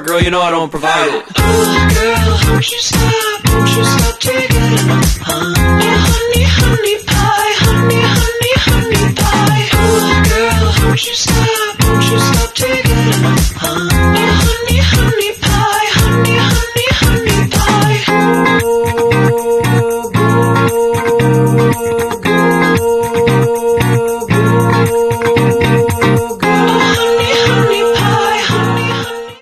work, girl, you know I don't provide it. Oh, girl, won't you stop taking it,